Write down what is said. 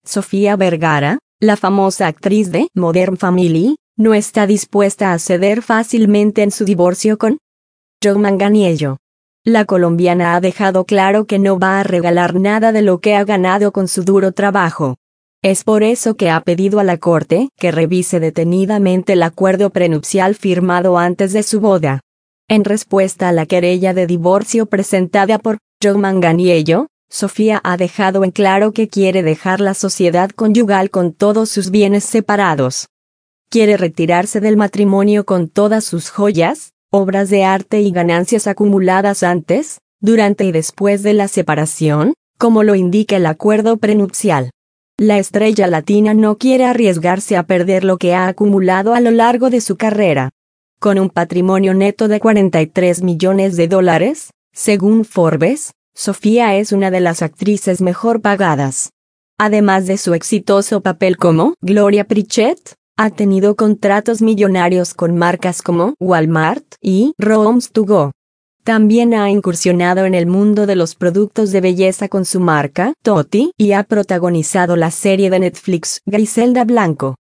Sofía Vergara, la famosa actriz de Modern Family, no está dispuesta a ceder fácilmente en su divorcio con John Manganiello. La colombiana ha dejado claro que no va a regalar nada de lo que ha ganado con su duro trabajo. Es por eso que ha pedido a la corte que revise detenidamente el acuerdo prenupcial firmado antes de su boda. En respuesta a la querella de divorcio presentada por John Manganiello, Sofía ha dejado en claro que quiere dejar la sociedad conyugal con todos sus bienes separados. Quiere retirarse del matrimonio con todas sus joyas, obras de arte y ganancias acumuladas antes, durante y después de la separación, como lo indica el acuerdo prenupcial. La estrella latina no quiere arriesgarse a perder lo que ha acumulado a lo largo de su carrera. Con un patrimonio neto de $43 millones, según Forbes, Sofía es una de las actrices mejor pagadas. Además de su exitoso papel como Gloria Pritchett, ha tenido contratos millonarios con marcas como Walmart y Rooms to Go. También ha incursionado en el mundo de los productos de belleza con su marca Toti y ha protagonizado la serie de Netflix Griselda Blanco.